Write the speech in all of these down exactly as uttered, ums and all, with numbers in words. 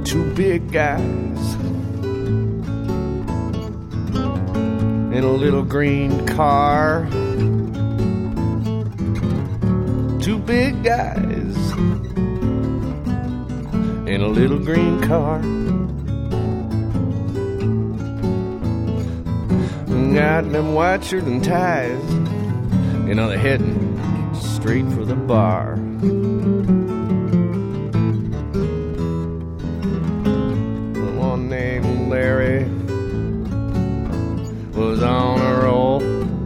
two big guys in a little green car. Two big guys in a little green car. Got them white shirt and ties, you know, they're heading straight for the bar. The one named Larry was on a roll.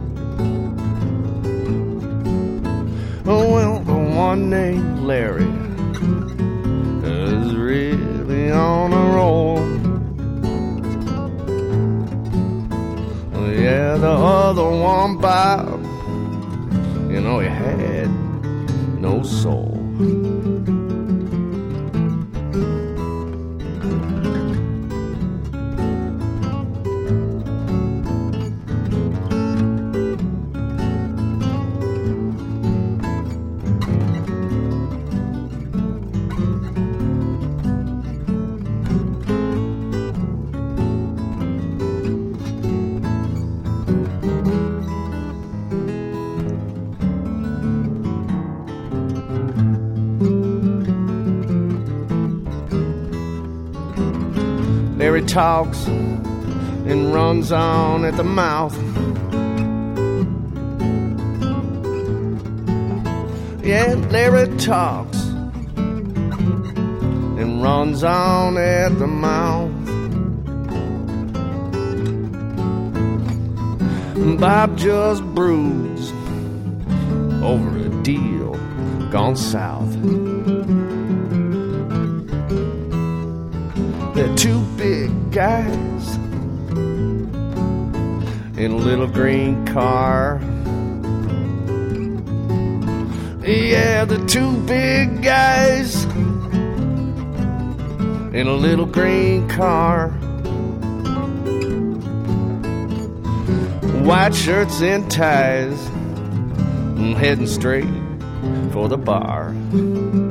Oh, well, the one named Larry is really on a roll. Yeah, the other one, Bob, you know, he had no soul. Larry talks and runs on at the mouth. Yeah, Larry talks and runs on at the mouth. Bob just broods over a deal gone south. They're two big guys in a little green car. Yeah, the two big guys in a little green car. White shirts and ties, heading straight for the bar.